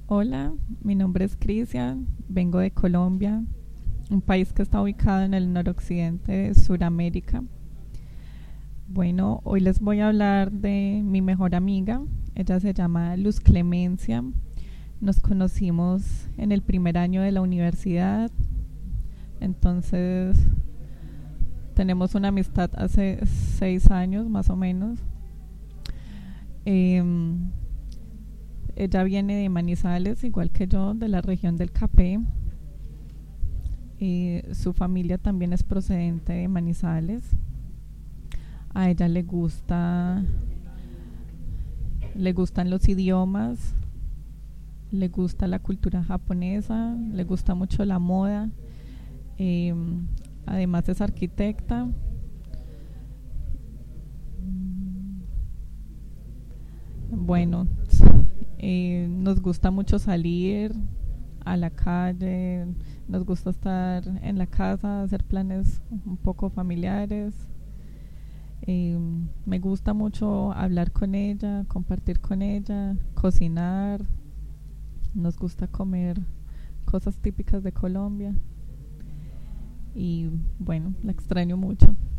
Hola, mi nombre es Cristian, vengo de Colombia, un país que está ubicado en el noroccidente de Sudamérica. Bueno, hoy les voy a hablar de mi mejor amiga. Ella se llama Luz Clemencia. Nos conocimos en el primer año de la universidad, entonces tenemos una amistad hace 6 años más o menos. Em, Ella viene de Manizales, igual que yo, de la región del Capé. Su familia también es procedente de Manizales. A ella le gustan los idiomas, le gusta la cultura japonesa, le gusta mucho la moda. Eh, Además es arquitecta. Bueno, nos gusta mucho salir a la calle, nos gusta estar en la casa, hacer planes un poco familiares. Me gusta mucho hablar con ella, compartir con ella, cocinar. Nos gusta comer cosas típicas de Colombia. Y bueno, la extraño mucho.